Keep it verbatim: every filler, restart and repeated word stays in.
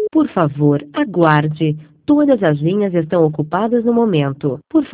Por favor, aguarde. Todas as linhas estão ocupadas no momento. Por